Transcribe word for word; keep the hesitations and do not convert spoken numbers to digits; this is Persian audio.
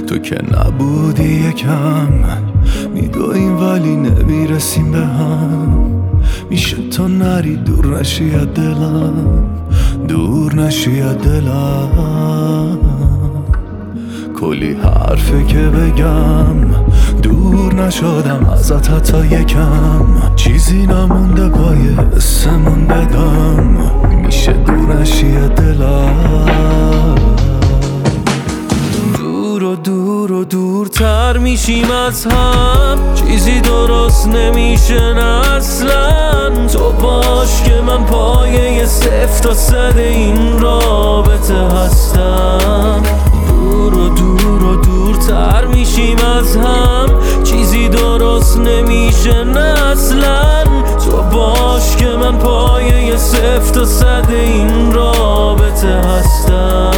تو که نبودی یکم میدویم ولی نمیرسیم به هم. میشه تو نری دور نشی از دلم، دور نشی از دلم. کلی حرفه که بگم دور نشدم ازت حتی یکم. چیزی نمونده پای اسمون بدم، میشه دور نشی از دلم. دور و دور و دورتر میشیم از هم، چیزی درست نمیشه اصلا. تو باش که من پایه صفر تا صد این رابطه هستم. دور و دور و دورتر میشیم از هم، چیزی درست نمیشه اصلا. تو باش که من پایه صفر تا صد این رابطه هستم.